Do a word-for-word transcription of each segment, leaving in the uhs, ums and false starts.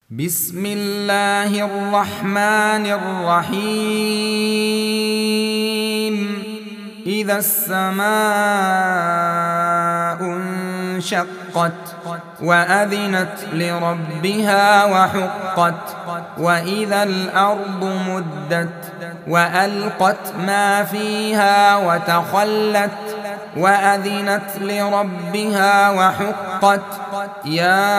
بسم الله الرحمن الرحيم إذا السماء انشقت وأذنت لربها وحقت وإذا الأرض مدت وألقت ما فيها وتخلت وأذنت لربها وحقت يا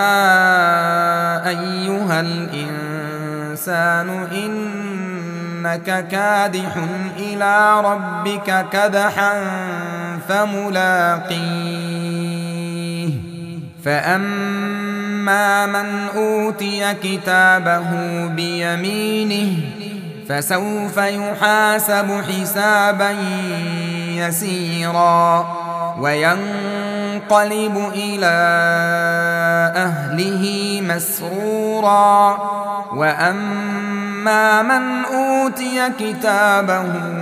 أيها الإنسان إنك كادح إلى ربك كدحا فملاقيه فأما من أوتي كتابه بيمينه فسوف يحاسب حسابا يسيرا وينقلب إلى أهله مسرورا وأما من أوتي كتابه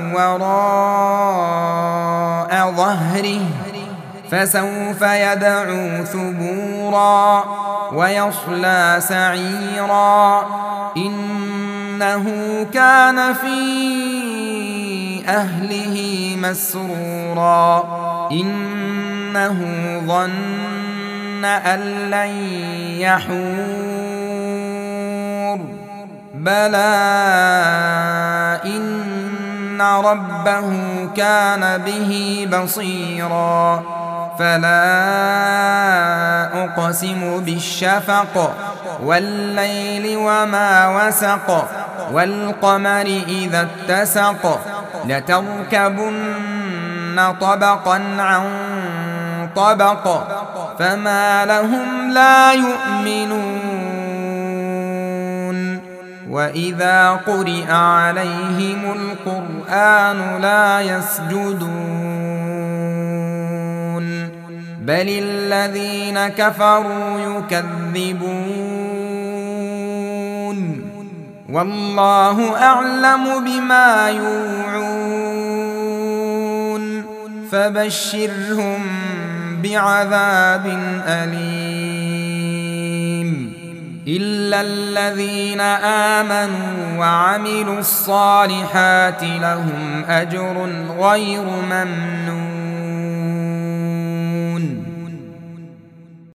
وراء ظهره فسوف يدعو ثبورا ويصلى سعيرا إنه كان في أهله مسرورا إنه ظن أن لن يحور بلى إن ربه كان به بصيرا فلا أقسم بالشفق والليل وما وسق والقمر إذا اتسق لتركبن طبقا عن طبق فما لهم لا يؤمنون وإذا قرئ عليهم القرآن لا يسجدون بل الذين كفروا يكذبون والله أعلم بما يوعون فبشرهم بعذاب أليم إلا الذين آمنوا وعملوا الصالحات لهم أجر غير ممنون